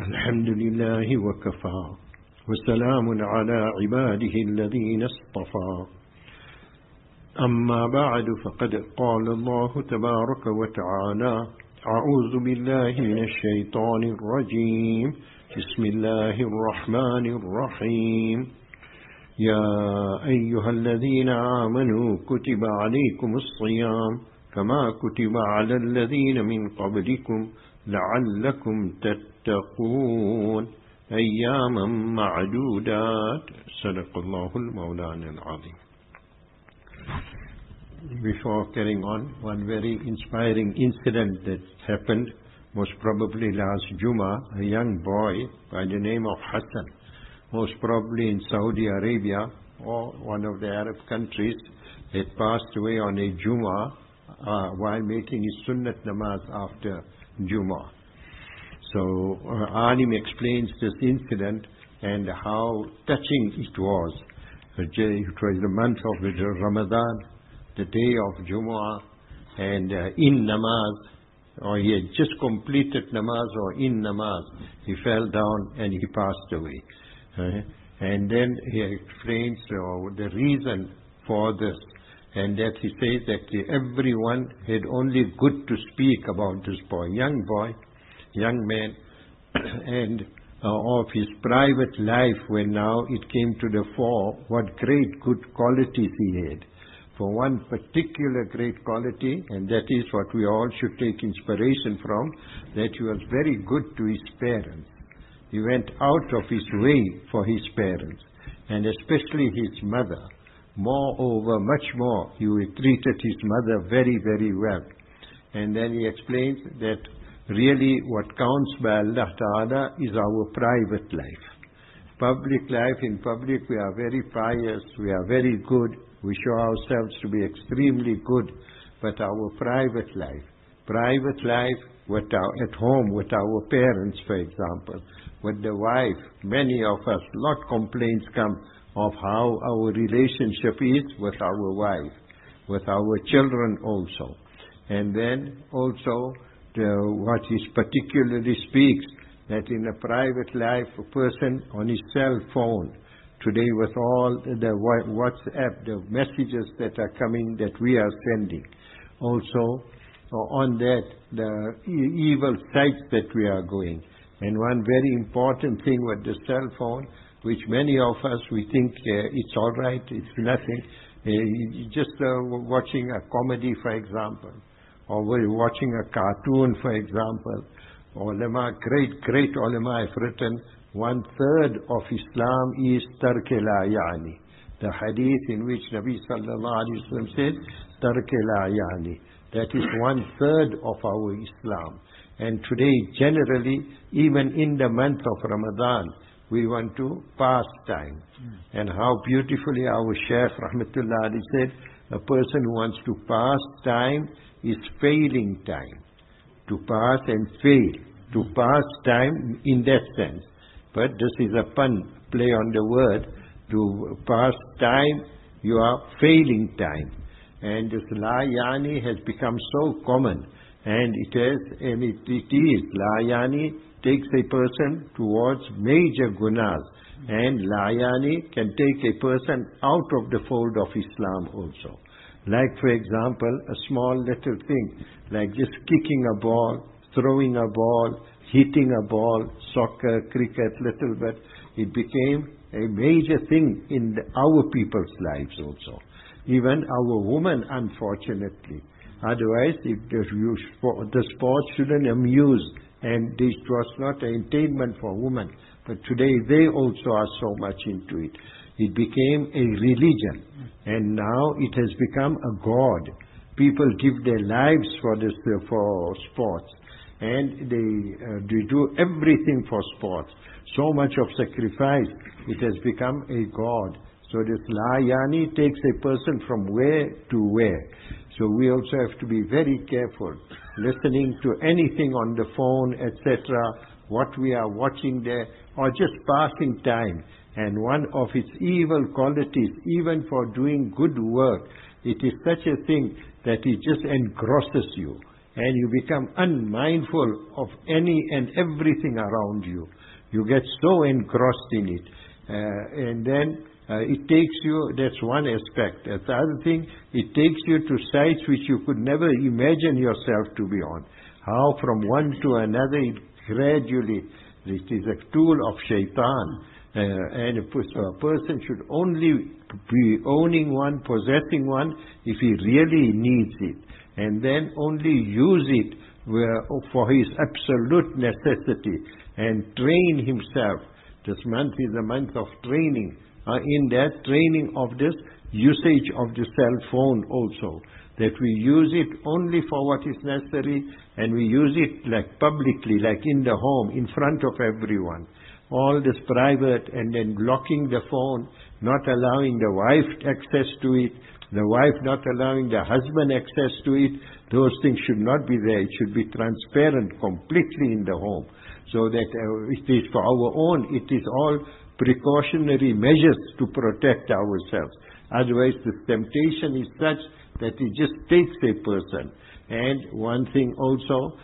الحمد لله وكفى وسلام على عباده الذين اصطفى أما بعد فقد قال الله تبارك وتعالى أعوذ بالله من الشيطان الرجيم بسم الله الرحمن الرحيم يا أيها الذين آمنوا كتب عليكم الصيام كما كتب على الذين من قبلكم لعلكم تتقون أياما معدودات صدق الله المولانا العظيم. Before carrying on, one very inspiring incident that happened most probably last Jummah. A young boy by the name of Hassan, most probably in Saudi Arabia or one of the Arab countries, had passed away on a Jummah while making his sunnat namaz after Jummah. So Alim explains this incident and how touching it was. It was the month of Ramadan, the day of Jummah, and in namaz, or he had just completed namaz or in namaz, he fell down and he passed away. And then he explains the reason for this, and that he says that everyone had only good to speak about this boy, young man, and of his private life, when now it came to the fore, what great good qualities he had. For one particular great quality, and that is what we all should take inspiration from, that he was very good to his parents. He went out of his way for his parents, and especially his mother. Moreover, much more, he treated his mother very, very well. And then he explains that really what counts by Allah Ta'ala is our private life. Public life, in public we are very pious, we are very good, we show ourselves to be extremely good, but our private life, at home with our parents, for example, with the wife, many of us, lot complaints come of how our relationship is with our wife, with our children also. And then also what he particularly speaks, that in a private life, a person on his cell phone, today with all the WhatsApp, the messages that are coming that we are sending, also on that, the evil sites that we are going. And one very important thing with the cell phone, which many of us, we think it's all right, it's nothing, just watching a comedy, for example, or we're watching a cartoon, for example. Ulama, great ulama have written, 1/3 of Islam is tark la yani. The hadith in which Nabi sallallahu alaihi wasallam said, tark la yani. That is 1/3 of our Islam. And today, generally, even in the month of Ramadan, we want to pass time. And how beautifully our Shaykh Rahmatullah Ali said, a person who wants to pass time is failing time. To pass and fail. To pass time in that sense. But this is a pun, play on the word. To pass time, you are failing time. And this la yani has become so common. And it is, la yani takes a person towards major gunas. And la yani can take a person out of the fold of Islam also. Like, for example, a small little thing, like just kicking a ball, throwing a ball, hitting a ball, soccer, cricket, little bit. It became a major thing in our people's lives also. Even our women, unfortunately. Otherwise, the sport shouldn't amuse, and this was not an entertainment for women. But today they also are so much into it. It became a religion, and now it has become a god. People give their lives for sports, and they do everything for sports. So much of sacrifice, it has become a god. So this la yani takes a person from where to where. So we also have to be very careful, listening to anything on the phone, etc., what we are watching there, or just passing time. And one of its evil qualities, even for doing good work, it is such a thing that it just engrosses you. and you become unmindful of any and everything around you. You get so engrossed in it. And then it takes you, that's one aspect. The other thing, it takes you to sites which you could never imagine yourself to be on. How from one to another, it gradually, it is a tool of shaitan. And a person should only be owning one, possessing one, if he really needs it. And then only use it for his absolute necessity, and train himself. This month is a month of training. In that training of this usage of the cell phone also, that we use it only for what is necessary, and we use it like publicly, like in the home, in front of everyone. All this private, and then blocking the phone, not allowing the wife access to it, the wife not allowing the husband access to it. Those things should not be there. It should be transparent completely in the home, so that it is for our own, it is all precautionary measures to protect ourselves. Otherwise the temptation is such that it just takes a person. And one thing also,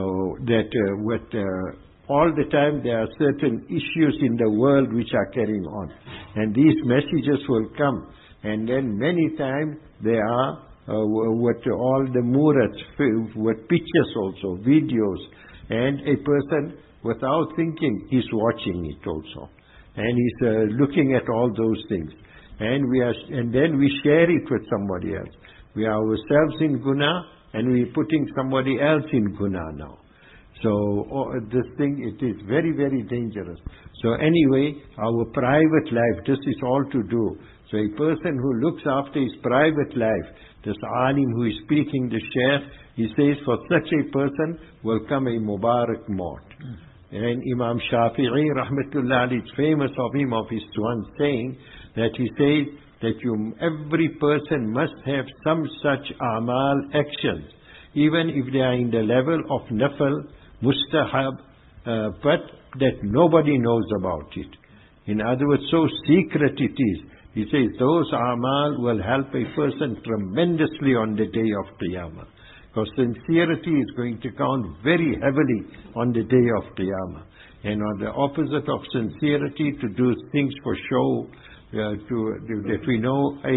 all the time there are certain issues in the world which are carrying on, and these messages will come, and then many times there are all the murats with pictures also, videos, and a person without thinking is watching it also, and he's looking at all those things, and then we share it with somebody else. We are ourselves in guna, and we are putting somebody else in guna now. So this thing, it is very, very dangerous. So anyway, our private life, this is all to do. So a person who looks after his private life, this alim who is speaking, the sheikh, he says for such a person will come a Mubarak maut. And Imam Shafi'i, rahmatullah alayhi, it's famous of him, of his one saying, that he says that every person must have some such amal actions, even if they are in the level of nafal, mustahab, but that nobody knows about it. In other words, so secret it is. He says those amal will help a person tremendously on the day of Qiyamah. Because sincerity is going to count very heavily on the day of Qiyamah. And on the opposite of sincerity, to do things for show, that we know a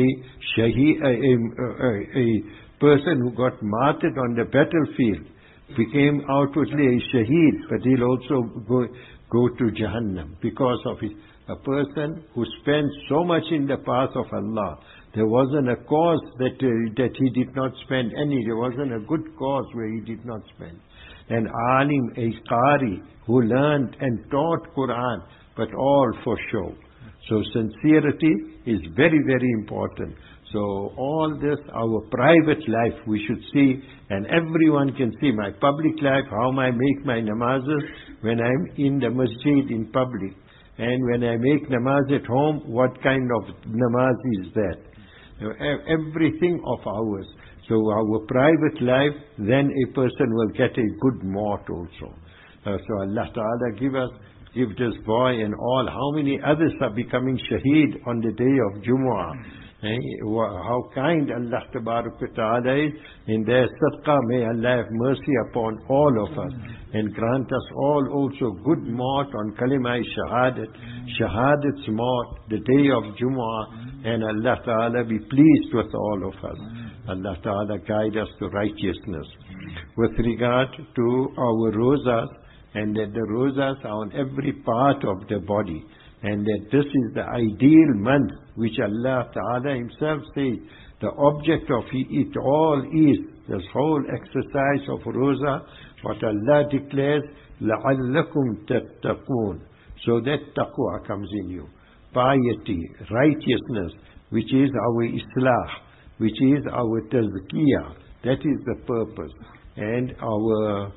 person who got martyred on the battlefield became outwardly a shaheed, but he'll also go to Jahannam because of a person who spent so much in the path of Allah. There wasn't a cause that he did not spend any. There wasn't a good cause where he did not spend. An alim, a qari, who learned and taught Quran, but all for show. So sincerity is very, very important. So all this, our private life, we should see, and everyone can see my public life, how I make my namazes when I'm in the masjid in public. And when I make namaz at home, what kind of namaz is that? Everything of ours. So our private life, then a person will get a good maut also. So Allah Ta'ala give this boy and all, how many others are becoming shaheed on the day of Jumu'ah. How kind Allah Ta'ala is in their sadaqah. May Allah have mercy upon all of us and grant us all also good maut on kalima shahadat, shahadat's maut, the day of Jumu'ah, and Allah Ta'ala be pleased with all of us. Allah Ta'ala guide us to righteousness. With regard to our rosas, and that the rosas are on every part of the body, and that this is the ideal month which Allah Ta'ala Himself says, the object of it all is, this whole exercise of Roza, what Allah declares, لَعَلَّكُمْ تَتَّقُونَ, so that taqwa comes in you. Piety, righteousness, which is our islah, which is our tazkiyah, that is the purpose. And our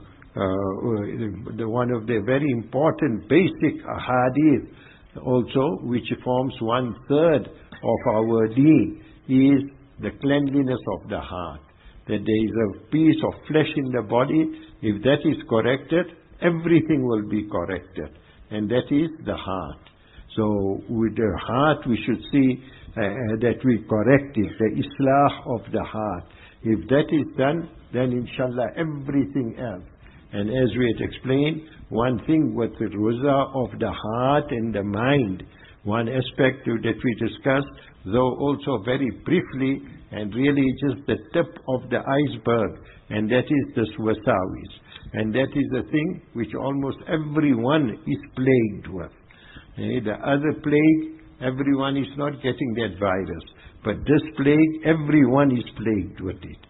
one of the very important basic ahadith also, which forms 1/3 of our deen, is the cleanliness of the heart. That there is a piece of flesh in the body, if that is corrected, everything will be corrected. And that is the heart. So with the heart we should see that we correct it, the islah of the heart. If that is done, then inshallah everything else. And as we had explained, one thing with the roza of the heart and the mind, one aspect that we discussed, though also very briefly and really just the tip of the iceberg, and that is this wasawis. And that is the thing which almost everyone is plagued with. The other plague, everyone is not getting that virus. But this plague, everyone is plagued with it.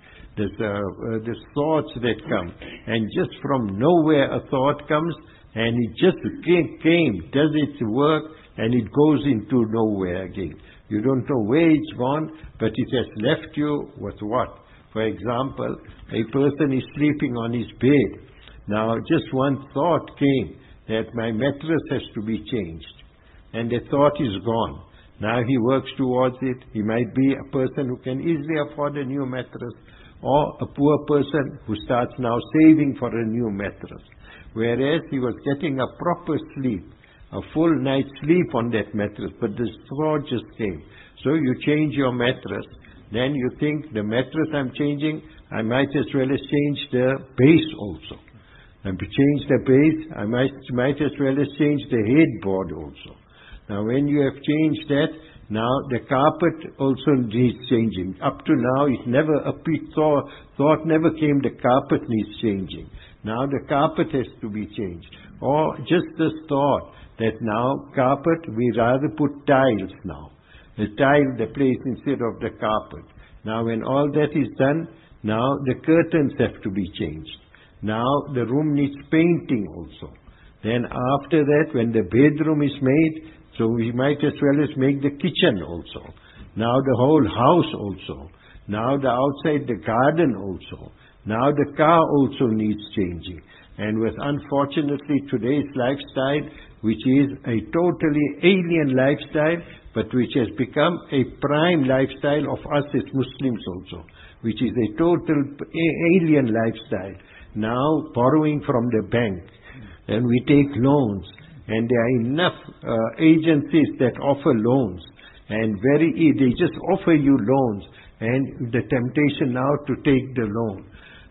There's thoughts that come. And just from nowhere a thought comes, and it just came, does its work, and it goes into nowhere again. You don't know where it's gone, but it has left you with what? For example, a person is sleeping on his bed. Now, just one thought came that my mattress has to be changed. And the thought is gone. Now he works towards it. He might be a person who can easily afford a new mattress, or a poor person who starts now saving for a new mattress. Whereas he was getting a proper sleep, a full night's sleep on that mattress, but this thought just came. So you change your mattress. Then you think, the mattress I'm changing, I might as well as change the base also. And to change the base, I might as well as change the headboard also. Now when you have changed that, now the carpet also needs changing. Up to now it never appeared, thought never came the carpet needs changing. Now the carpet has to be changed. Or just this thought that now carpet, we rather put tiles now. The tile, the place instead of the carpet. Now when all that is done, now the curtains have to be changed. Now the room needs painting also. Then after that, when the bedroom is made, so we might as well as make the kitchen also. Now the whole house also. Now the outside, the garden also. Now the car also needs changing. And with unfortunately today's lifestyle, which is a totally alien lifestyle, but which has become a prime lifestyle of us as Muslims also, which is a total alien lifestyle. Now borrowing from the bank, and we take loans, and there are enough agencies that offer loans, and they just offer you loans, and the temptation now to take the loan.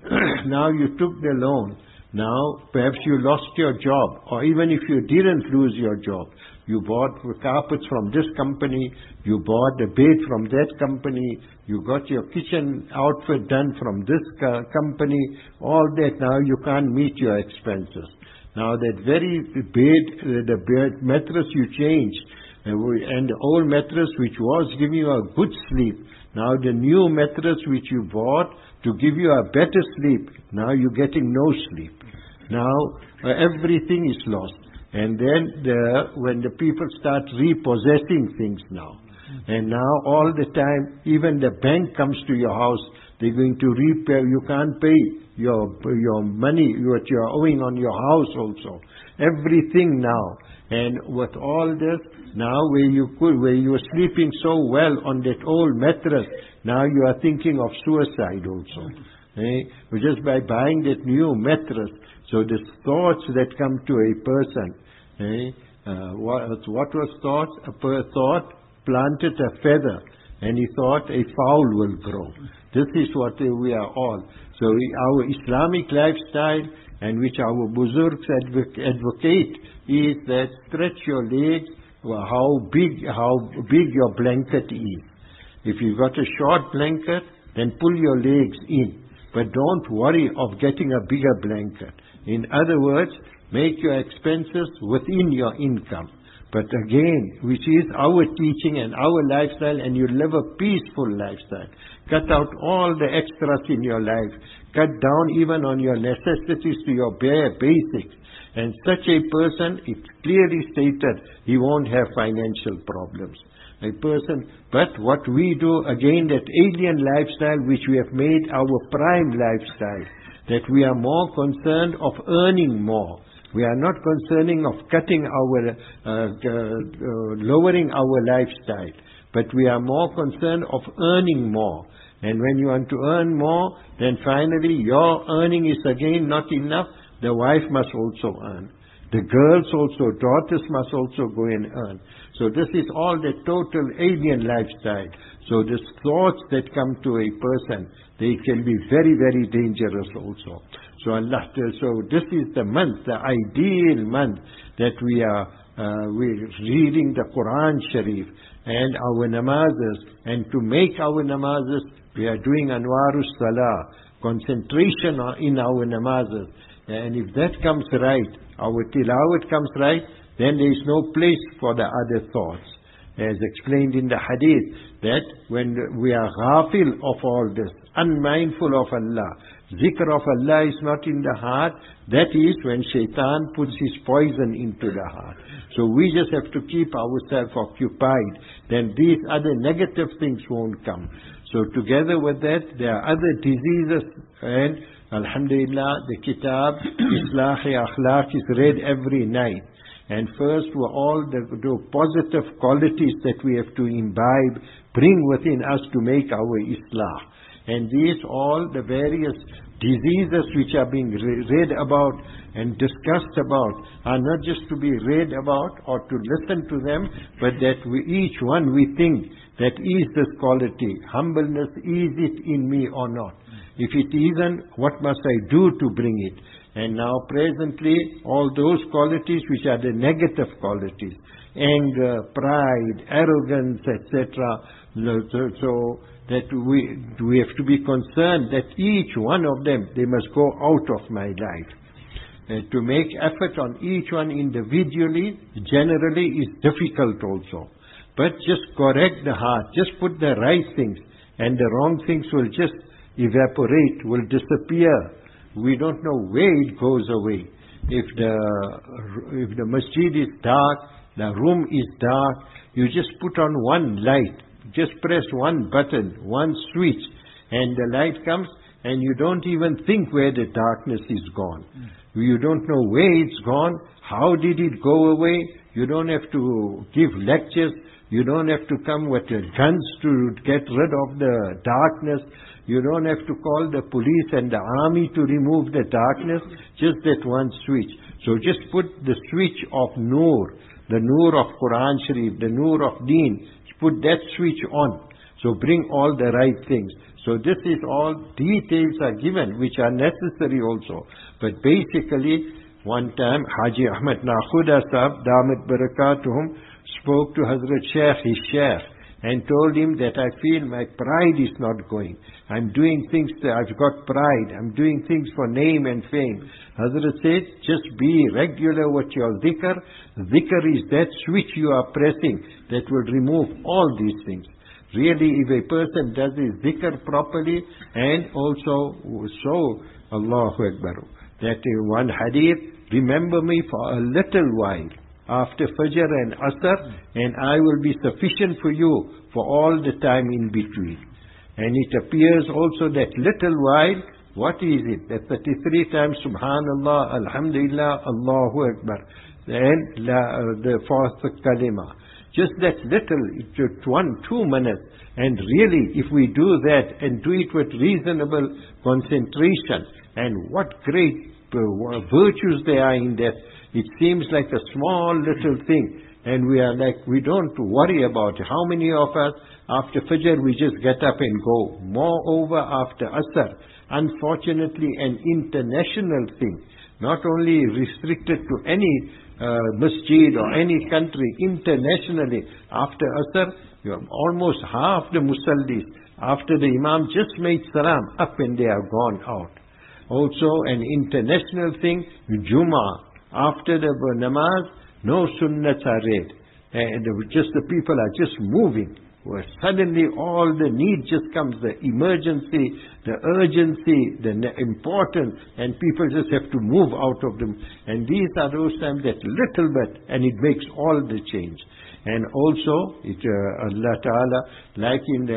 Now you took the loan. Now perhaps you lost your job, or even if you didn't lose your job, you bought carpets from this company, you bought a bed from that company, you got your kitchen outfit done from this company, all that. Now you can't meet your expenses. Now that very bed, the bed mattress you changed, and the old mattress which was giving you a good sleep, now the new mattress which you bought to give you a better sleep, now you're getting no sleep. Now everything is lost. And then when the people start repossessing things now, and now all the time, even the bank comes to your house, they're going to repay, you can't pay your money, what you're owing on your house also. Everything now. And with all this, now where you were sleeping so well on that old mattress, now you are thinking of suicide also. Just by buying that new mattress. So the thoughts that come to a person, what was thought? A thought planted a feather, and he thought a fowl will grow. This is what we are all. So our Islamic lifestyle, and which our Buzurgs advocate, is that stretch your legs, how big your blanket is. If you've got a short blanket, then pull your legs in. But don't worry of getting a bigger blanket. In other words, make your expenses within your income. But again, which is our teaching and our lifestyle, and you live a peaceful lifestyle. Cut out all the extras in your life. Cut down even on your necessities to your bare basics. And such a person, it's clearly stated, he won't have financial problems. But what we do, again, that alien lifestyle which we have made our prime lifestyle, that we are more concerned of earning more. We are not concerning of cutting lowering our lifestyle, but we are more concerned of earning more. And when you want to earn more, then finally your earning is again not enough. The wife must also earn. The girls also, daughters must also go and earn. So this is all the total alien lifestyle. So the thoughts that come to a person, they can be very, very dangerous also. So this is the month, the ideal month that we're reading the Quran Sharif and our namazes. And to make our namazes, we are doing Anwarus Salah, concentration in our namazes. And if that comes right, our tilawat comes right, then there is no place for the other thoughts. As explained in the hadith, that when we are ghafil of all this, unmindful of Allah, zikr of Allah is not in the heart, that is when shaitan puts his poison into the heart. So we just have to keep ourselves occupied, then these other negative things won't come. So together with that, there are other diseases, and alhamdulillah, the kitab, Islahi Akhlaq is read every night. And first were all the positive qualities that we have to imbibe, bring within us to make our Islah. And these all the various diseases which are being read about and discussed about are not just to be read about or to listen to them, but that each one we think that is this quality. Humbleness, is it in me or not? If it isn't, what must I do to bring it? And now presently, all those qualities which are the negative qualities, anger, pride, arrogance, etc. So that we have to be concerned that each one of them, they must go out of my life. And to make effort on each one individually, generally is difficult also. But just correct the heart, just put the right things, and the wrong things will just evaporate, will disappear. We don't know where it goes away. If the masjid is dark, the room is dark, you just put on one light, just press one button, one switch, and the light comes, and you don't even think where the darkness is gone. You don't know where it's gone, how did it go away. You don't have to give lectures, you don't have to come with your guns to get rid of the darkness. You don't have to call the police and the army to remove the darkness, just that one switch. So just put the switch of Noor, the Noor of Quran Sharif, the Noor of Deen, put that switch on. So bring all the right things. So this is all details are given, which are necessary also. But basically, one time, Haji Ahmad Nakhuda Sahab, Damat Barakatuhum, spoke to Hazrat Shaykh, his Shaykh, and told him that I feel my pride is not going. I'm doing things that I've got pride. I'm doing things for name and fame. Hazrat said, just be regular with your dhikr. Dhikr is that switch you are pressing that will remove all these things. Really, if a person does his dhikr properly, and also, so, Allahu Akbar, that in one hadith, remember me for a little while after Fajr and Asr, and I will be sufficient for you for all the time in between. And it appears also that little while, what is it? That 33 times Subhanallah, Alhamdulillah, Allahu Akbar, and the fourth kalima. Just that little, just 1-2 minutes. And really, if we do that and do it with reasonable concentration, and what great virtues there are in that, it seems like a small little thing, and we are like, we don't worry about it. How many of us, after Fajr, we just get up and go? Moreover, after Asr, unfortunately, an international thing, not only restricted to any masjid or any country, internationally, after Asr, you have almost half the musallis, after the Imam just made salam, up and they are gone out. Also, an international thing, Jummah, after the namaz, no sunnats are read. And just the people are just moving. Where suddenly all the need just comes, the emergency, the urgency, the importance, and people just have to move out of them. And these are those times that little bit, and it makes all the change. And also, Allah Ta'ala, like in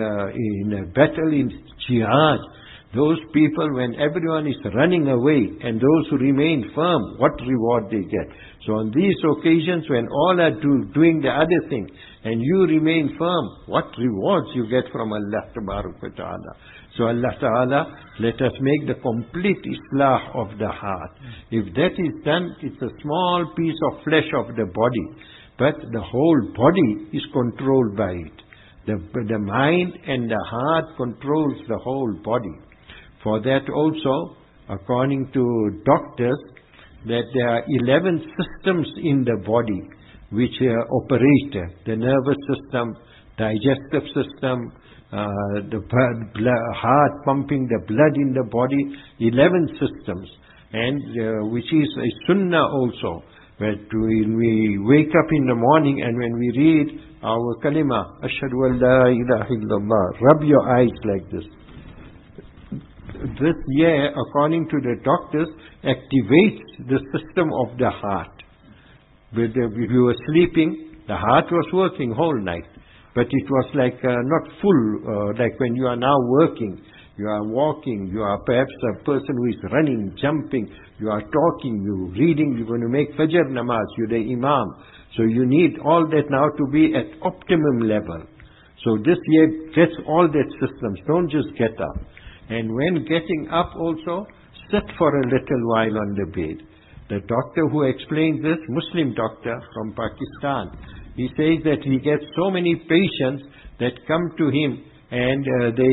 a battle in jihad, those people, when everyone is running away and those who remain firm, what reward they get. So on these occasions, when all are doing the other thing and you remain firm, what rewards you get from Allah Ta'ala. So Allah Ta'ala, let us make the complete islah of the heart. If that is done, it's a small piece of flesh of the body, but the whole body is controlled by it. The mind and the heart controls the whole body. For that also, according to doctors, that there are 11 systems in the body which operate: the nervous system, digestive system, the heart pumping the blood in the body, 11 systems, and which is a sunnah also. When we wake up in the morning and when we read our kalima, Ashhadu an la ilaha illallah, rub your eyes like this. This year, according to the doctors, activates the system of the heart. If you were sleeping, the heart was working whole night. But it was like not full, like when you are now working. You are walking, you are perhaps a person who is running, jumping, you are talking, you are reading, you are going to make Fajr namaz, you are the imam. So you need all that now to be at optimum level. So this year gets all that systems. Don't just get up. And when getting up also, sit for a little while on the bed. The doctor who explains this, Muslim doctor from Pakistan, he says that he gets so many patients that come to him and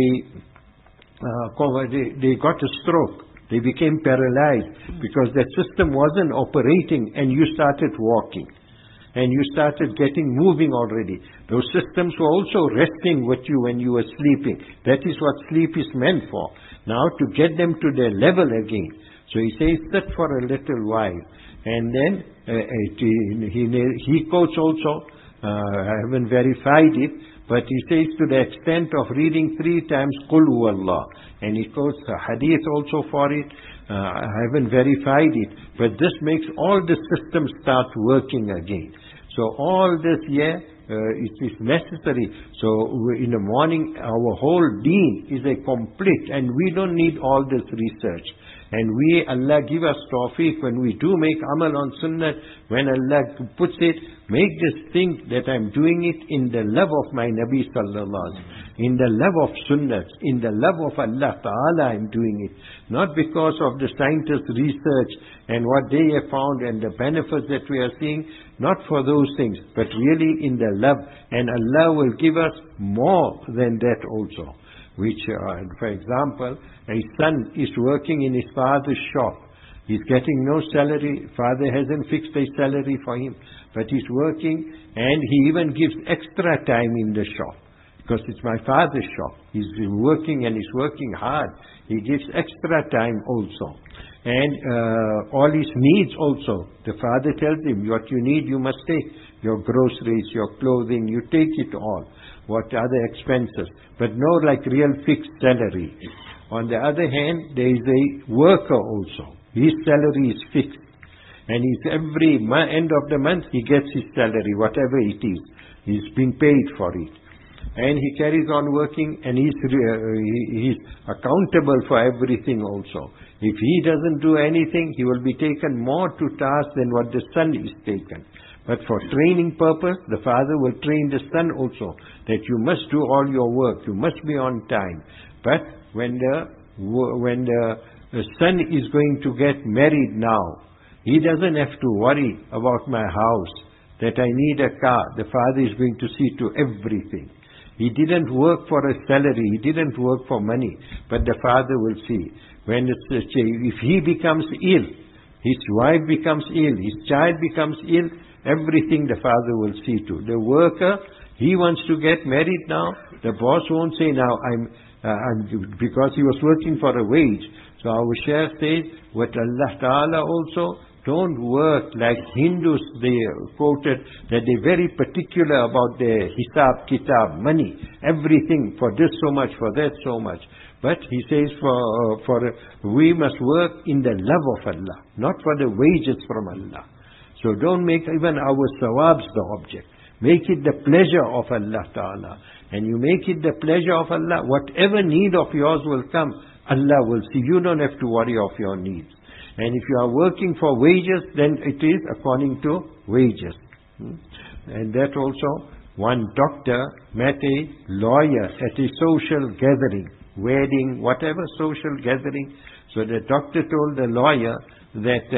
they got a stroke. They became paralyzed because the system wasn't operating, and you started walking. And you started moving already. Those systems were also resting with you when you were sleeping. That is what sleep is meant for. Now to get them to their level again. So he says, sit for a little while. And then he quotes also, I haven't verified it, but he says to the extent of reading 3 times Qul Huwallah. And he quotes a hadith also for it. I haven't verified it, but this makes all the systems start working again. So all this year, it is necessary. So in the morning, our whole deen is a complete, and we don't need all this research. And Allah give us tawfiq when we do make amal on sunnah, when Allah puts it, make this think that I'm doing it in the love of my Nabi sallallahu alaihi wasallam, in the love of sunnah, in the love of Allah Ta'ala I'm doing it. Not because of the scientists' research and what they have found and the benefits that we are seeing, not for those things, but really in the love. And Allah will give us more than that also. Which, for example, a son is working in his father's shop. He's getting no salary. Father hasn't fixed a salary for him. But he's working, and he even gives extra time in the shop. Because it's my father's shop. He's working, and he's working hard. He gives extra time also. And all his needs also. The father tells him, what you need, you must take. Your groceries, your clothing, you take it all. What other expenses. But no like real fixed salary. On the other hand, there is a worker also. His salary is fixed. And every end of the month, he gets his salary, whatever it is. He's being paid for it. And he carries on working, and he's accountable for everything also. If he doesn't do anything, he will be taken more to task than what the son is taken. But for training purpose, the father will train the son also, that you must do all your work, you must be on time. But when the son is going to get married now, he doesn't have to worry about my house, that I need a car. The father is going to see to everything. He didn't work for a salary, he didn't work for money, but the father will see. If he becomes ill, his wife becomes ill, his child becomes ill, everything the father will see to. The worker, he wants to get married now. The boss won't say now, because he was working for a wage. So our Shaykh says, what Allah Ta'ala also, don't work like Hindus, they quoted that they're very particular about their hisab, kitab, money, everything, for this so much, for that so much. But he says we must work in the love of Allah, not for the wages from Allah. So don't make even our sawabs the object. Make it the pleasure of Allah Ta'ala. And you make it the pleasure of Allah, whatever need of yours will come, Allah will see. You don't have to worry of your needs. And if you are working for wages, then it is according to wages. And that also, one doctor met a lawyer at a social gathering. wedding, whatever social gathering. So the doctor told the lawyer that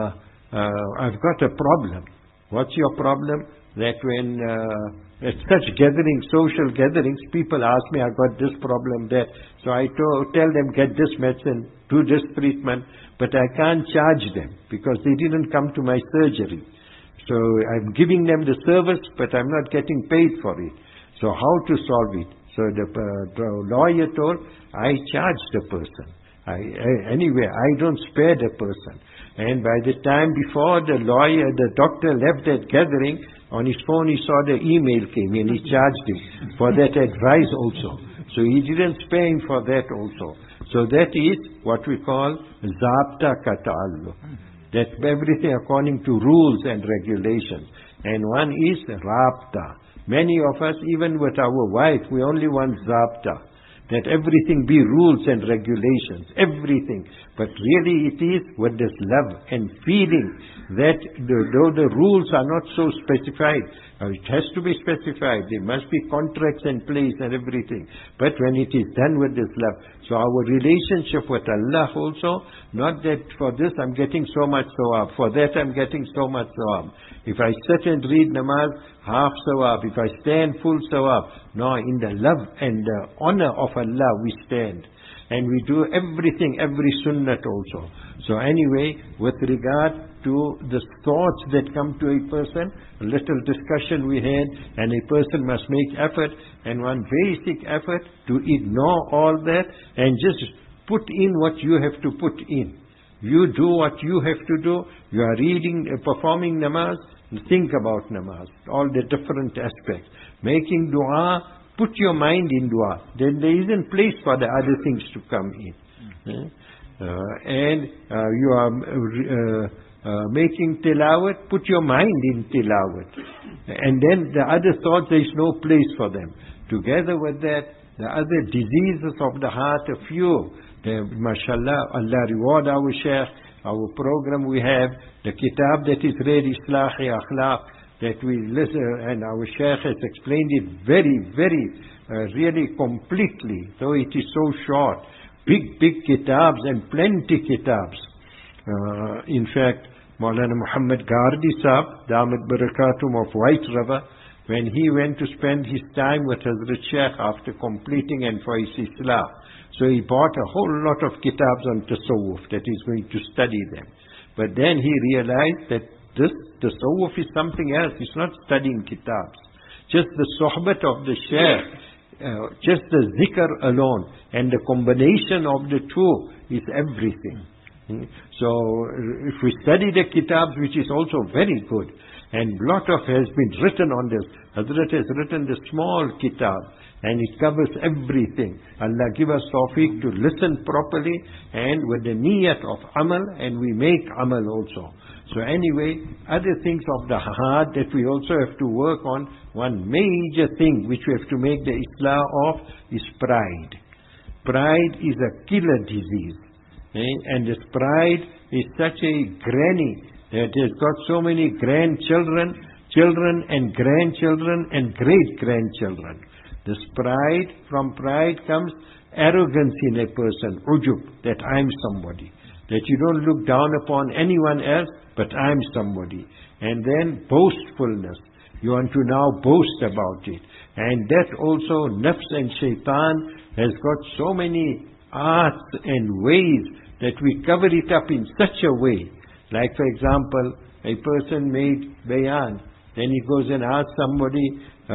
I've got a problem. What's your problem? That when at such gatherings, social gatherings, people ask me, I've got this problem, that. So I tell them, get this medicine, do this treatment, but I can't charge them because they didn't come to my surgery. So I'm giving them the service, but I'm not getting paid for it. So how to solve it? So the lawyer told, I charge the person. Anyway, I don't spare the person. And by the time before the doctor left that gathering, on his phone he saw the email came in, he charged him for that advice also. So he didn't spare him for that also. So that is what we call Zabta Kata'alluq. That everything according to rules and regulations. And one is Rabta. Many of us, even with our wife, we only want Zabta. That everything be rules and regulations, everything. But really it is with this love and feeling that though the rules are not so specified, it has to be specified. There must be contracts in place and everything. But when it is done with this love, so our relationship with Allah also, not that for this I'm getting so much sawab, for that I'm getting so much sawab. If I sit and read namaz, half sawab. If I stand, full sawab. No, in the love and the honor of Allah we stand. And we do everything, every sunnat also. So anyway, with regard to the thoughts that come to a person, a little discussion we had, and a person must make effort, and one basic effort to ignore all that and just put in what you have to put in. You do what you have to do. You are reading, performing namaz, think about namaz, all the different aspects. Making dua, put your mind in dua. Then there isn't place for the other things to come in. And you are making tilawat, put your mind in tilawat. And then the other thoughts, there is no place for them. Together with that, the other diseases of the heart, a few. Mashallah, Allah reward our Shaykh, our program we have, the kitab that is read, Islahi Akhlaq, that we listen, and our Shaykh has explained it very, very, really completely, though it is so short. Big kitabs and plenty kitabs. In fact, Maulana Muhammad Gardi Sahab, Damat Barakatum of White River, when he went to spend his time with Hazrat Shaykh after completing and for his Islah, so he bought a whole lot of kitabs on Tasawwuf that he's going to study them. But then he realized that this Tasawwuf is something else. It's not studying kitabs. Just the sohbat of the Shaykh, just the zikr alone, and the combination of the two is everything. So if we study the kitabs, which is also very good, and lot of has been written on this. Hazrat has written the small kitab, and it covers everything. Allah give us tawfiq to listen properly and with the niyat of amal, and we make amal also. So anyway, other things of the heart that we also have to work on, one major thing which we have to make the islah of is pride. Pride is a killer disease. And this pride is such a granny that has got so many grandchildren, children and grandchildren and great-grandchildren. This pride, from pride comes arrogance in a person, ujub, that I'm somebody. That you don't look down upon anyone else, but I'm somebody. And then boastfulness. You want to now boast about it. And that also, nafs and shaitan has got so many arts and ways that we cover it up in such a way. Like for example, a person made bayan, then he goes and asks somebody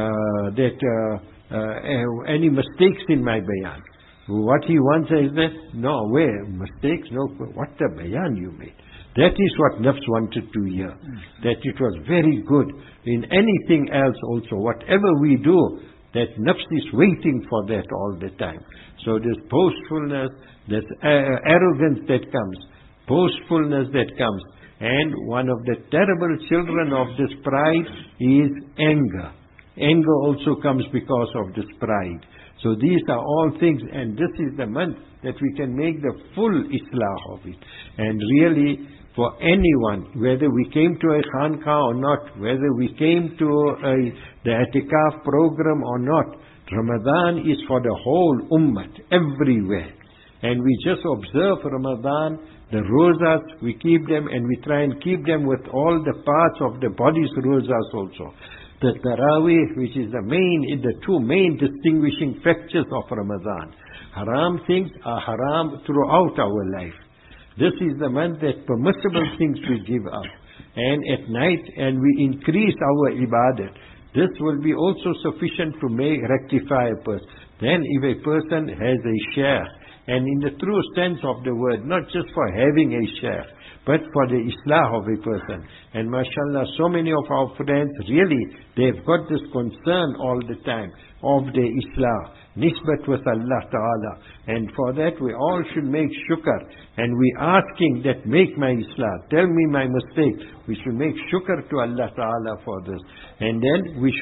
any mistakes in my bayan. What he wants is that, no, where? Mistakes? No, what the bayan you made. That is what nafs wanted to hear. That it was very good. In anything else also, whatever we do, that nafs is waiting for that all the time. So this boastfulness, this arrogance that comes, boastfulness that comes. And one of the terrible children of this pride is anger. Anger also comes because of this pride. So these are all things, and this is the month that we can make the full islah of it. And really, for anyone, whether we came to a khanqah or not, whether we came to the I'tikaf program or not, Ramadan is for the whole ummah, everywhere. And we just observe Ramadan, the rosas, we keep them, and we try and keep them with all the parts of the body's rosas also. The Taraweeh, which is the two main distinguishing factors of Ramadan. Haram things are haram throughout our life. This is the month that permissible things we give up. And at night, and we increase our ibadat. This will be also sufficient to rectify a person. Then if a person has a share, and in the true sense of the word, not just for having a share, but for the islah of a person. And mashallah, so many of our friends, really, they've got this concern all the time of the islah, nisbat with Allah Ta'ala. And for that, we all should make shukr. And we asking that, make my islah, tell me my mistake. We should make shukr to Allah Ta'ala for this. And then we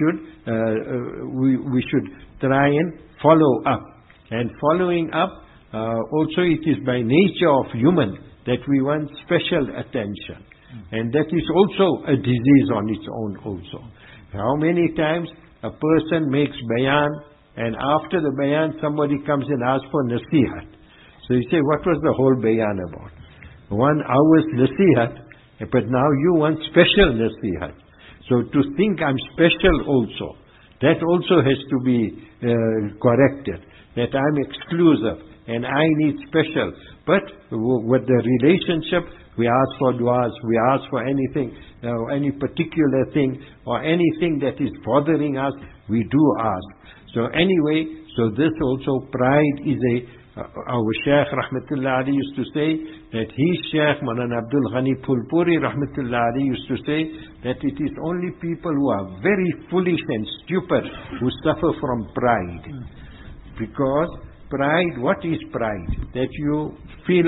should try and follow up. And following up, also it is by nature of human that we want special attention. And that is also a disease on its own also. How many times a person makes bayan, and after the bayan somebody comes and asks for nasihat. So you say, what was the whole bayan about? 1 hour's nasihat, but now you want special nasihat. So to think I'm special also, that also has to be corrected, that I'm exclusive and I need special. But with the relationship, we ask for du'as, we ask for anything, any particular thing, or anything that is bothering us, we do ask. So anyway, so this also pride is our Shaykh Rahmatullah Ali used to say, that his Shaykh Maulana Abdul Ghani Phulpuri Rahmatullah Ali used to say, that it is only people who are very foolish and stupid who suffer from pride. Because pride, what is pride? That you feel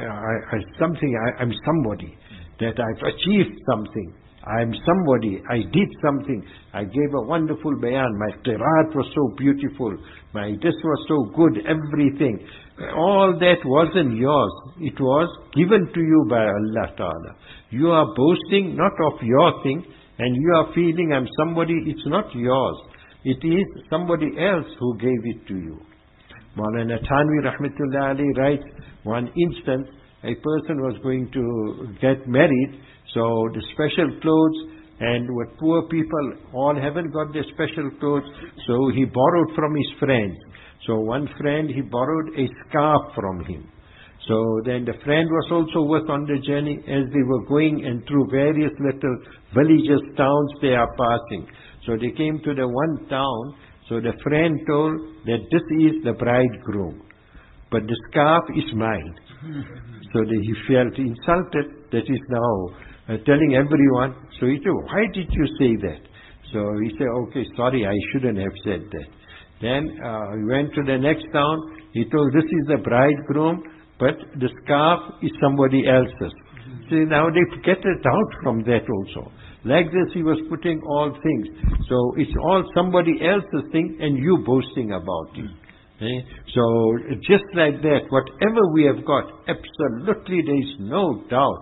I'm somebody, that I've achieved something, I'm somebody, I did something, I gave a wonderful bayan, my qiraat was so beautiful, this was so good, everything. All that wasn't yours, it was given to you by Allah Ta'ala. You are boasting not of your thing, and you are feeling I'm somebody, it's not yours. It is somebody else who gave it to you. Maulana Thanvi Rahmatullah Ali writes, one instance, a person was going to get married, so the special clothes, and with poor people, all haven't got their special clothes, so he borrowed from his friends. So one friend, he borrowed a scarf from him. So then the friend was also with on the journey as they were going, and through various little villages, towns they are passing. So they came to the one town. So the friend told that this is the bridegroom, but the scarf is mine. So he felt insulted that he's now telling everyone. So he said, why did you say that? So he said, okay, sorry, I shouldn't have said that. Then he went to the next town. He told, this is the bridegroom, but the scarf is somebody else's. So now they get it out from that also. Like this, he was putting all things. So it's all somebody else's thing, and you boasting about it. So just like that, whatever we have got, absolutely there is no doubt.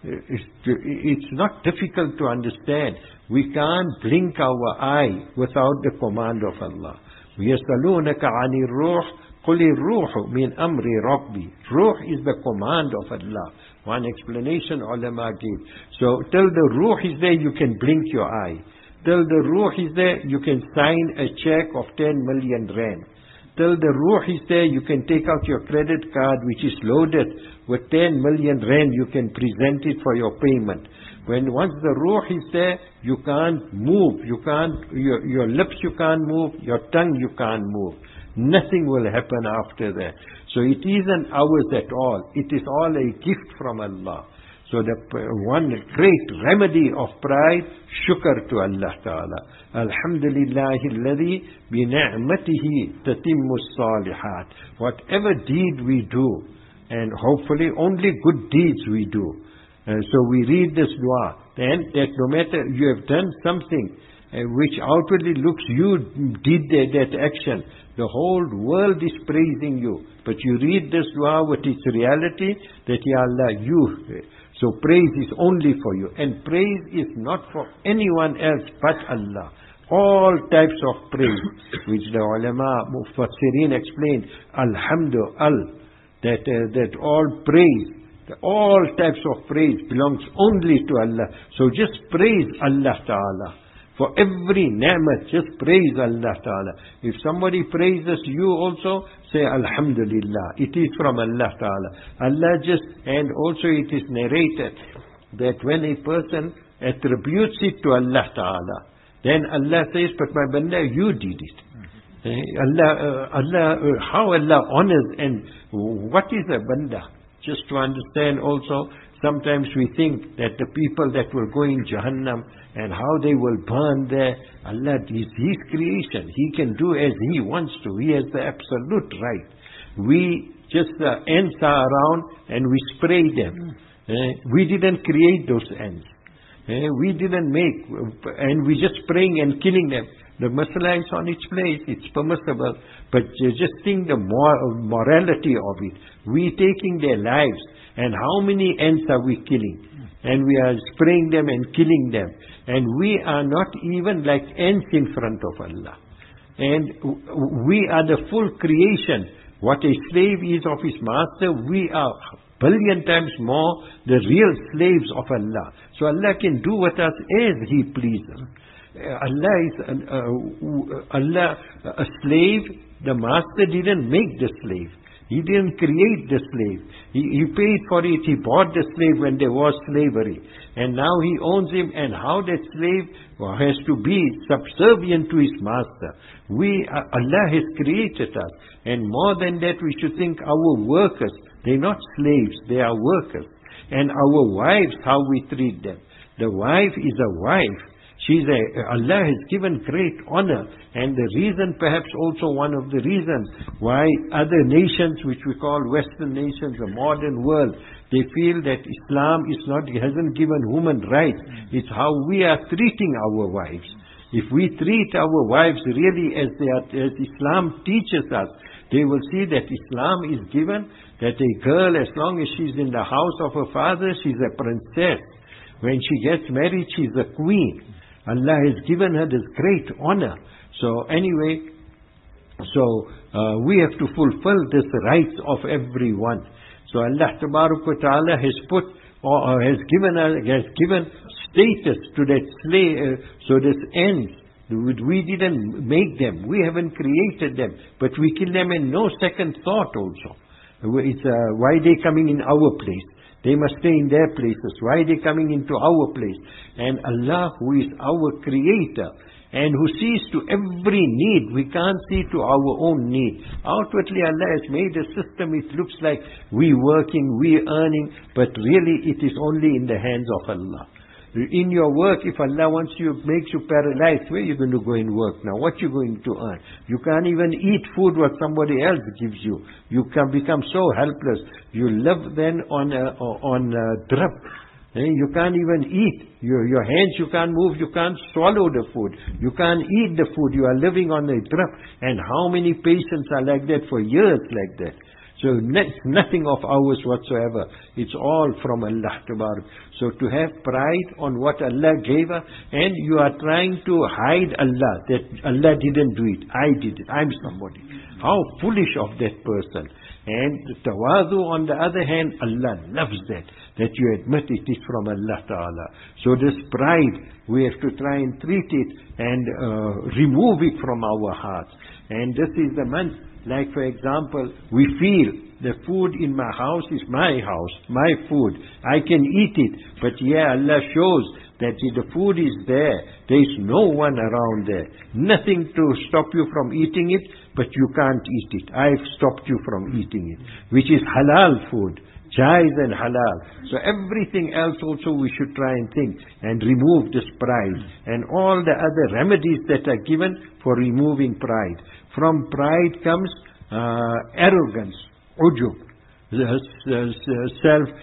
It's not difficult to understand. We can't blink our eye without the command of Allah. يَسْأَلُونَكَ عَنِ الرُّوحِ قُلِ الرُّوحُ مِنْ أَمْرِ رَبِّي. Ruh is the command of Allah. One explanation ulama gave. So till the ruh is there, you can blink your eye. Till the ruh is there, you can sign a check of 10 million rand. Till the ruh is there, you can take out your credit card which is loaded with 10 million rand, you can present it for your payment. Once the ruh is there, you can't move, your lips you can't move, your tongue you can't move. Nothing will happen after that. So it isn't ours at all. It is all a gift from Allah. So the one great remedy of pride, shukr to Allah Ta'ala. Alhamdulillahi alladhi bi ni'matihi tatimmu salihat. Whatever deed we do, and hopefully only good deeds we do. So we read this dua, then that no matter you have done something which outwardly looks you did that action, the whole world is praising you. But you read this dua with its reality, that Ya Allah, you So praise is only for you. And praise is not for anyone else but Allah. All types of praise, which the ulama, mufassirin explained, alhamdulillah, that all praise, all types of praise belongs only to Allah. So just praise Allah Ta'ala. For every ni'mat, just praise Allah Ta'ala. If somebody praises you also, say alhamdulillah. It is from Allah Ta'ala. And also it is narrated that when a person attributes it to Allah Ta'ala, then Allah says, but my banda, you did it. How Allah honors, and what is a banda? Just to understand also, sometimes we think that the people that will go in Jahannam and how they will burn there, Allah is His creation. He can do as He wants to. He has the absolute right. We just, ants are around and we spray them. We didn't create those ants. We didn't make, and we just spraying and killing them. The masala is on its place, it's permissible, but just think the morality of it. We taking their lives, and how many ants are we killing? And we are spraying them and killing them. And we are not even like ants in front of Allah. And we are the full creation. What a slave is of his master, we are billion times more the real slaves of Allah. So Allah can do with us as He pleases. Allah is a slave. The master didn't make the slave. He didn't create the slave. He paid for it. He bought the slave when there was slavery. And now He owns him. And how that slave has to be subservient to his master. Allah has created us. And more than that, we should think our workers, they're not slaves, they are workers. And our wives, how we treat them. The wife is a wife. Allah has given great honor, and the reason, perhaps also one of the reasons why other nations, which we call Western nations, the modern world, they feel that Islam hasn't given women rights. It's how we are treating our wives. If we treat our wives really as Islam teaches us, they will see that Islam is given, that a girl, as long as she's in the house of her father, she's a princess. When she gets married, she's a queen. Allah has given her this great honor. So anyway, we have to fulfill this rights of everyone. So Allah Ta'ala has given status to that slave. So this ends. We didn't make them. We haven't created them. But we kill them in no second thought also. It's why they coming in our place? They must stay in their places. Why are they coming into our place? And Allah, who is our creator and who sees to every need, we can't see to our own need. Outwardly, Allah has made a system. It looks like we working, we earning, but really it is only in the hands of Allah. In your work, if Allah makes you paralyzed, where are you going to go and work now? What are you going to earn? You can't even eat food what somebody else gives you. You can become so helpless. You live then on drip. You can't even eat. Your hands you can't move. You can't swallow the food. You can't eat the food. You are living on a drip. And how many patients are like that for years like that? So nothing of ours whatsoever. It's all from Allah Tabarak. So to have pride on what Allah gave us, and you are trying to hide Allah, that Allah didn't do it, I did it, I'm somebody. How foolish of that person. And tawadu, on the other hand, Allah loves that you admit it is from Allah Ta'ala. So this pride, we have to try and treat it and remove it from our hearts. And this is the month. Like for example, we feel the food in my house is my house, my food. I can eat it. But Allah shows that the food is there. There is no one around there. Nothing to stop you from eating it, but you can't eat it. I've stopped you from eating it, which is halal food. Jaiz and halal. So everything else also we should try and think and remove this pride. And all the other remedies that are given for removing pride. From pride comes arrogance, ujub,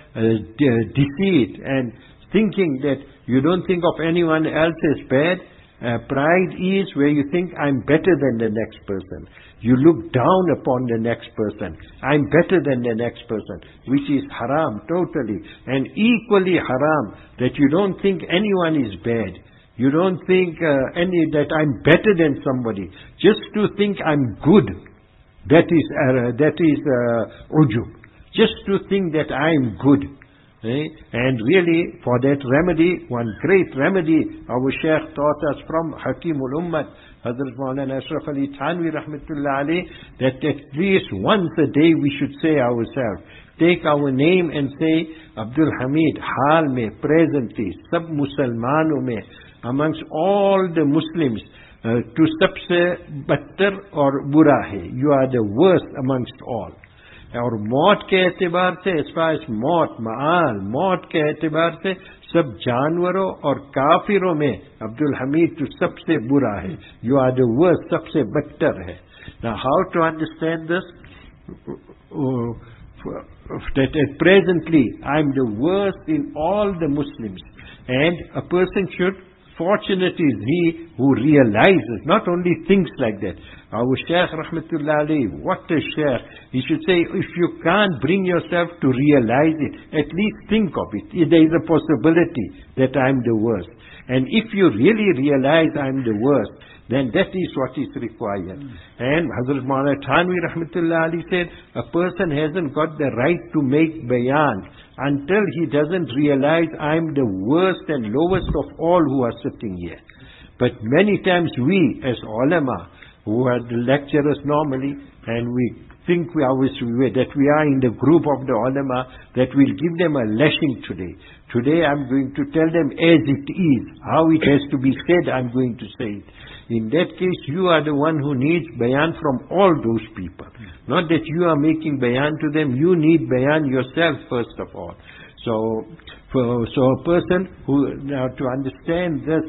self-deceit, and thinking that you don't think of anyone else as bad. Pride is where you think I'm better than the next person. You look down upon the next person. I'm better than the next person, which is haram totally. And equally haram that you don't think anyone is bad. You don't think that I'm better than somebody. Just to think I'm good. That is ujub. Just to think that I'm good. And really, for that remedy, one great remedy, our Shaykh taught us from Hakimul Ummah, Hazrat Maulana Ashraf Ali Thanvi Rahmatullah Alayh, that at least once a day we should say ourselves, take our name and say, Abdul Hamid, Hal mein, presently, sab Musalmanon mein, amongst all the Muslims, to sabse battar aur bura hai. You are the worst amongst all. और मौत के एतबार से as far as मौत के एतबार से सब जानवरों और काफिरों में अब्दुल हमीद तो सबसे बुरा है. You are the worst, सबसे बदतर है. Now how to understand this? That presently I am the worst in all the Muslims, and a person should, fortunate is he who realizes, not only thinks like that. Our Shaykh Rahmatullah Alayhi, what a Shaykh. He should say, if you can't bring yourself to realize it, at least think of it. There is a possibility that I am the worst. And if you really realize I am the worst, then that is what is required. And Hazrat Maulana Thanvi Rahmatullah Alayhi said, a person hasn't got the right to make bayan until he doesn't realize I am the worst and lowest of all who are sitting here. But many times we as ulama, who are the lecturers normally, and we think that we are in the group of the ulama, that we'll give them a lashing today. Today I'm going to tell them as it is. How it has to be said, I'm going to say it. In that case, you are the one who needs bayan from all those people. Not that you are making bayan to them, you need bayan yourself first of all. So a person who, now to understand this,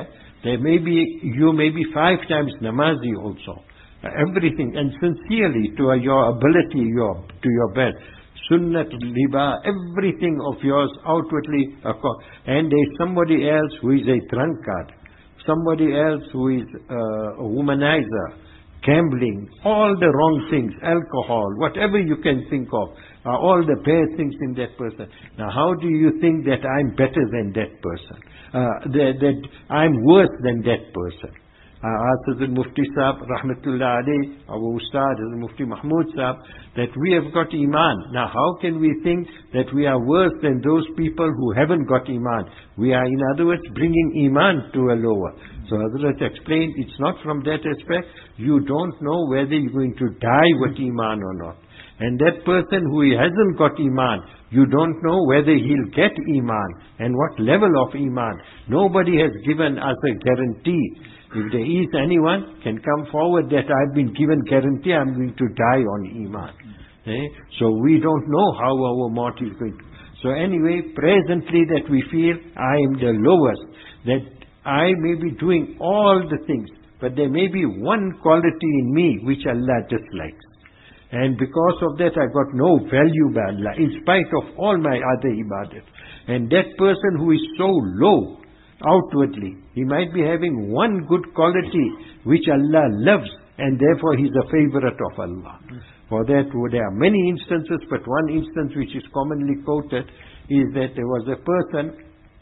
you may be 5 times namazi also. Everything, and sincerely to your ability, to your best. Sunnat, liba, everything of yours outwardly. And there is somebody else who is a drunkard. Somebody else who is a womanizer, gambling, all the wrong things, alcohol, whatever you can think of, are all the bad things in that person. Now how do you think that I'm better than that person? That I'm worse than that person? Asked Hazrat Mufti Sahib, Rahmatullah Alayhi, our Ustad, Hazrat Mufti Mahmud Sahib, that we have got Iman. Now how can we think that we are worse than those people who haven't got Iman? We are, in other words, bringing Iman to a lower. So Hazrat explained, it's not from that aspect. You don't know whether you're going to die with Iman or not. And that person who hasn't got Iman, you don't know whether he'll get Iman and what level of Iman. Nobody has given us a guarantee. If there is anyone can come forward that I've been given guarantee I'm going to die on Iman. So we don't know how our maut is going to. So anyway, presently that we feel I am the lowest, that I may be doing all the things, but there may be one quality in me which Allah dislikes. And because of that I got no value by Allah, in spite of all my other ibadat. And that person who is so low, outwardly, he might be having one good quality which Allah loves, and therefore he is a favorite of Allah. For that there are many instances, but one instance which is commonly quoted is that there was a person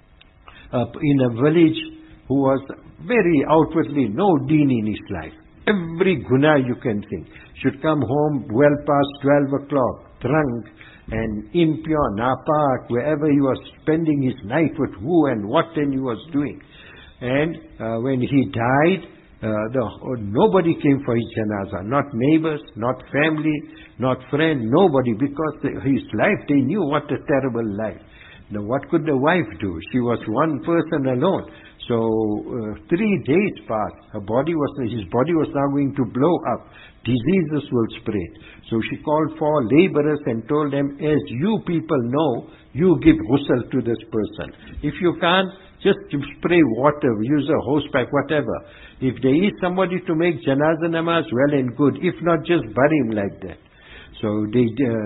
in a village who was very outwardly no deen in his life. Every guna you can think. Should come home well past 12 o'clock, drunk and impure, napak, wherever he was spending his night with who and what and he was doing. And when he died, nobody came for his janazah. Not neighbors, not family, not friend, nobody, because his life, they knew what a terrible life. Now what could the wife do? She was one person alone. So 3 days passed. His body was now going to blow up. Diseases will spread. So she called for laborers and told them, as you people know, you give ghusl to this person. If you can't, just spray water, use a hose pipe, whatever. If there is somebody to make janazah namaz, well and good. If not, just bury him like that. So they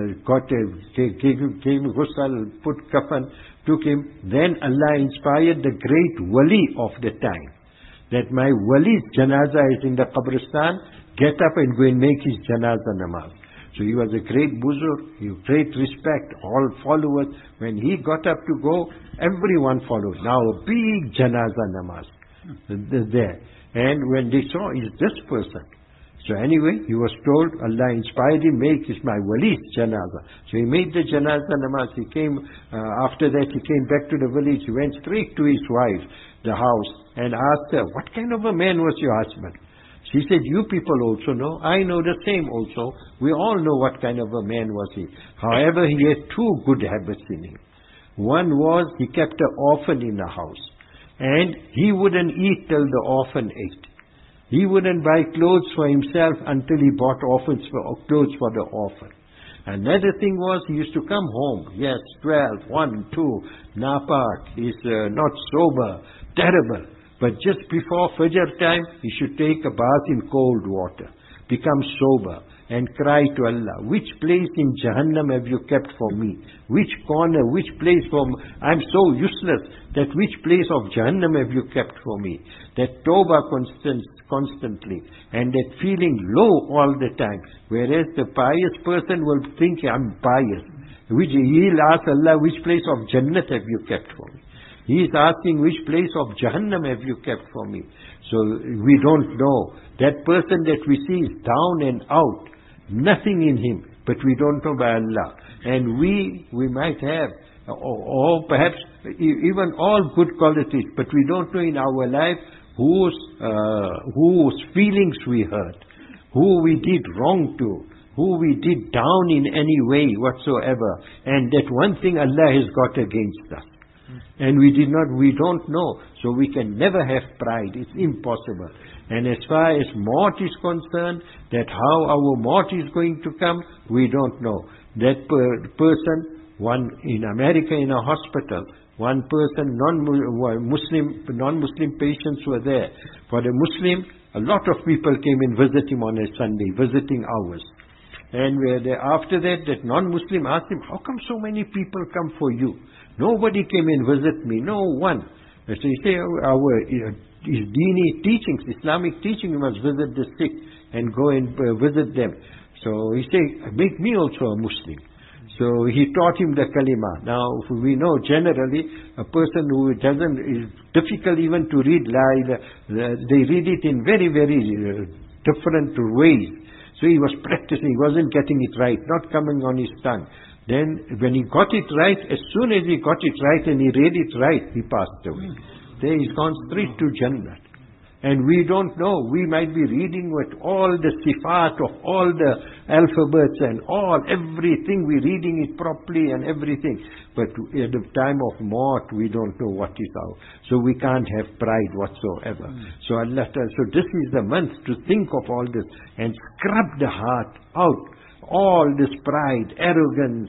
gave him ghusl, put kafan, took him. Then Allah inspired the great wali of the time, that my wali's janaza is in the qabristan, get up and go and make his janaza namaz. So he was a great buzurg, he great respect, all followers. When he got up to go, everyone followed. Now a big janaza namaz there. And when they saw, is this person? So anyway, he was told, Allah inspired him, make is my wali's janaza. So he made the janaza namaz. He came, after that he came back to the village. He went straight to his wife, the house, and asked her, what kind of a man was your husband? She said, you people also know. I know the same also. We all know what kind of a man was he. However, he had two good habits in him. One was, he kept an orphan in the house. And he wouldn't eat till the orphan ate. He wouldn't buy clothes for himself until he bought clothes for the orphan. Another thing was, he used to come home. Yes, 12, 1, 2, napak, he's not sober, terrible. But just before Fajr time, he should take a bath in cold water, become sober, and cry to Allah, which place in Jahannam have you kept for me? Which corner, which place I'm so useless, that which place of Jahannam have you kept for me? That tawbah constantly, and that feeling low all the time. Whereas the pious person will think, I'm pious. He'll ask Allah, which place of Jannat have you kept for me? He is asking, which place of Jahannam have you kept for me? So we don't know. That person that we see is down and out, nothing in him, but we don't know by Allah. And we might have, or perhaps even all good qualities, but we don't know in our life whose feelings we hurt, who we did wrong to, who we did down in any way whatsoever. And that one thing Allah has got against us. And we don't know. So we can never have pride. It's impossible. And as far as maut is concerned, that how our maut is going to come, we don't know. That person, one in America in a hospital, one person, non-Muslim patients were there. For the Muslim, a lot of people came and visit him on a Sunday, visiting hours. And after that non-Muslim asked him, how come so many people come for you? Nobody came and visit me, no one. So he said, his dini teachings, Islamic teaching, you must visit the sick and go and visit them. So he said, make me also a Muslim. So he taught him the kalima. Now we know generally a person who is difficult even to read they read it in very, very different ways. So he was practicing, he wasn't getting it right, not coming on his tongue. Then when he got it right, as soon as he got it right and he read it right, he passed away. Then he's gone straight to Jannah. And we don't know. We might be reading with all the sifat of all the alphabets and everything. We're reading it properly and everything. But at the time of maut, we don't know what is out. So we can't have pride whatsoever. So Allah, so this is the month to think of all this and scrub the heart out. All this pride, arrogance,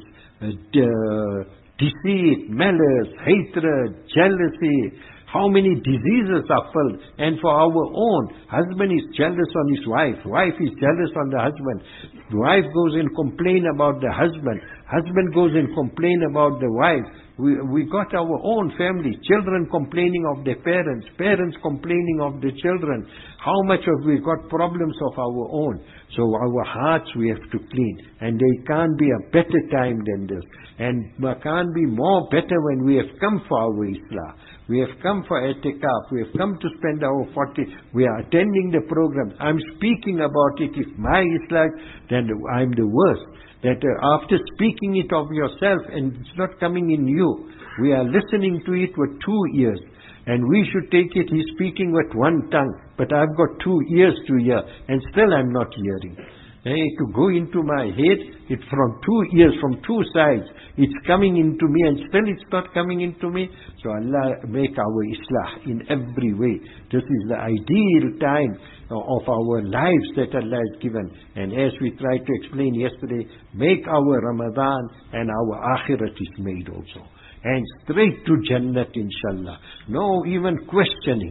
deceit, malice, hatred, jealousy. How many diseases are filled. And for our own, husband is jealous on his wife. Wife is jealous on the husband. The wife goes and complain about the husband. Husband goes and complain about the wife. We got our own family. Children complaining of their parents. Parents complaining of the children. How much have we got problems of our own? So our hearts we have to clean. And there can't be a better time than this. And there can't be more better when we have come for our Islah. We have come for etikaf. We have come to spend our 40. We are attending the program. I'm speaking about it. If my Islah, then I'm the worst. That after speaking it of yourself and it's not coming in you, we are listening to it with 2 ears. And we should take it, he's speaking with one tongue. But I've got 2 ears to hear. And still I'm not hearing. To go into my head, it's from 2 ears, from 2 sides. It's coming into me and still it's not coming into me. So Allah make our Islah in every way. This is the ideal time of our lives that Allah has given. And as we tried to explain yesterday, make our Ramadan and our Akhirat is made also. And straight to Jannat inshallah. No even questioning.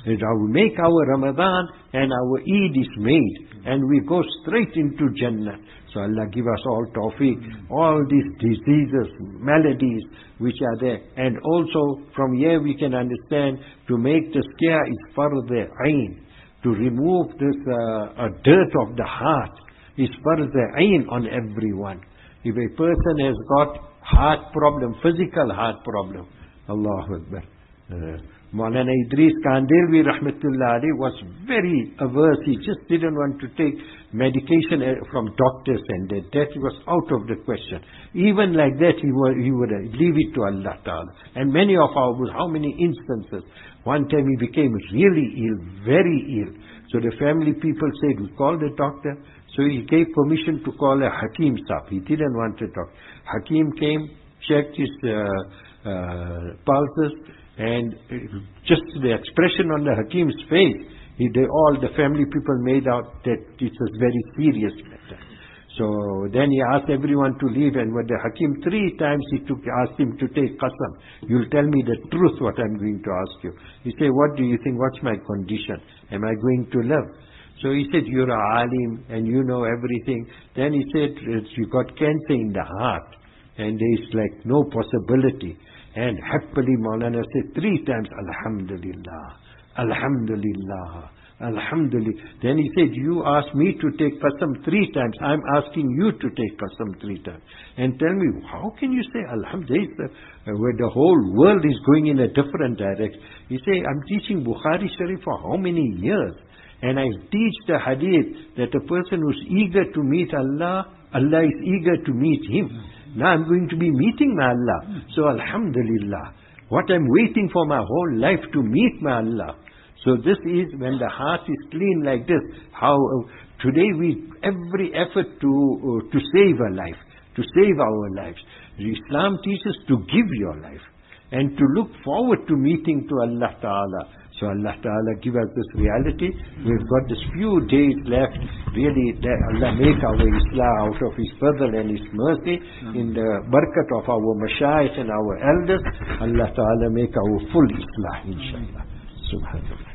make our Ramadan and our Eid is made, and we go straight into Jannah. So Allah give us all tawfiq, all these diseases, maladies which are there. And also from here we can understand, to make the scare is farz ayn. To remove this dirt of the heart is farz ayn on everyone. If a person has got heart problem, physical heart problem, Allahu Akbar. Maulana Idris Kandilwi Rahmatullah Ali was very averse. He just didn't want to take medication from doctors, and that was out of the question. Even like that, he would leave it to Allah Ta'ala. And many of our, how many instances? One time he became really ill, very ill. So the family people said, we call the doctor. So he gave permission to call a Hakim Sahib. He didn't want to talk. Hakim came, checked his pulses, and just the expression on the Hakim's face, all the family people made out that it was very serious matter. So then he asked everyone to leave, and when the Hakim 3 times asked him to take qasam, you'll tell me the truth what I'm going to ask you. He said, what do you think, what's my condition? Am I going to live? So he said, you're a alim and you know everything. Then he said, you got cancer in the heart and there's like no possibility. And happily Maulana said 3 times, Alhamdulillah, Alhamdulillah, Alhamdulillah. Then he said, you asked me to take qasam 3 times. I'm asking you to take qasam 3 times. And tell me, how can you say Alhamdulillah where the whole world is going in a different direction? He said, I'm teaching Bukhari Sharif for how many years? And I teach the hadith that a person who's eager to meet Allah, Allah is eager to meet him. Now I'm going to be meeting my Allah. So Alhamdulillah, what I'm waiting for my whole life to meet my Allah. So this is when the heart is clean like this. How today every effort to save a life, to save our lives. Islam teaches to give your life and to look forward to meeting to Allah Ta'ala. So Allah Ta'ala give us this reality. We've got this few days left. Really, Allah make our Islah out of His fadl and His mercy. In the barakat of our mashayikh and our elders, Allah Ta'ala make our full Islah, inshallah. Subhanallah.